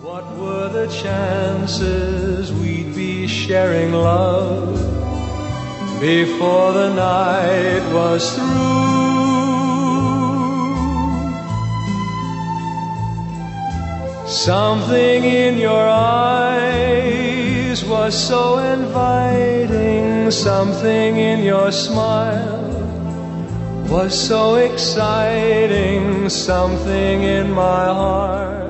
What were the chances we'd be sharing love before the night was through? Something in your eyes was so inviting, something in your smile was so exciting, something in my heart